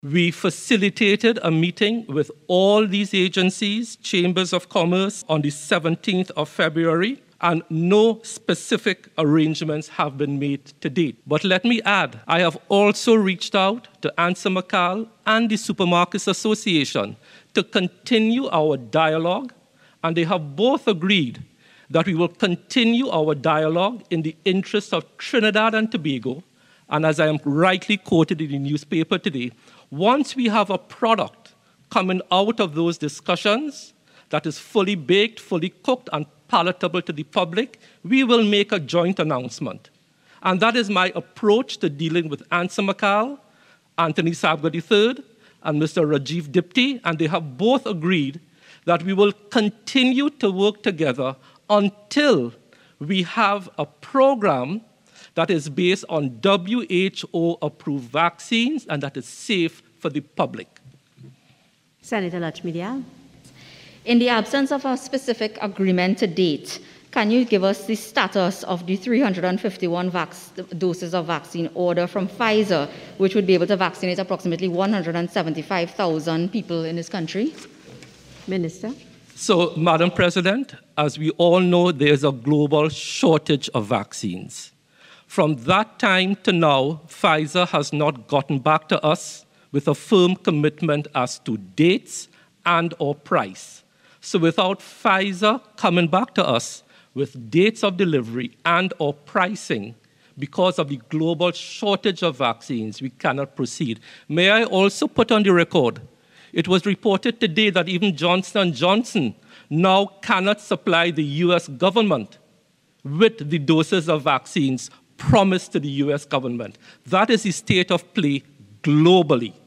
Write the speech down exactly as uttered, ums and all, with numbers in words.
We facilitated a meeting with all these agencies, chambers of commerce, on the seventeenth of February, and no specific arrangements have been made to date. But let me add, I have also reached out to Answer McCall and the Supermarkets Association to continue our dialogue, and they have both agreed that we will continue our dialogue in the interest of Trinidad and Tobago. And as I am rightly quoted in the newspaper today, once we have a product coming out of those discussions that is fully baked, fully cooked, and palatable to the public, we will make a joint announcement. And that is my approach to dealing with Answer McCall, Anthony Sabga the third, and Mister Rajiv Dipti, and they have both agreed that we will continue to work together until we have a program that is based on W H O-approved vaccines and that is safe for the public. Senator Lachmidial. In the absence of a specific agreement to date, can you give us the status of the three hundred fifty-one vac- doses of vaccine order from Pfizer, which would be able to vaccinate approximately one hundred seventy-five thousand people in this country? Minister. So, Madam President, as we all know, there's a global shortage of vaccines. From that time to now, Pfizer has not gotten back to us with a firm commitment as to dates and or price. So without Pfizer coming back to us with dates of delivery and or pricing, because of the global shortage of vaccines, we cannot proceed. May I also put on the record, it was reported today that even Johnson and Johnson now cannot supply the U S government with the doses of vaccines promised to the U S government. That is the state of play globally.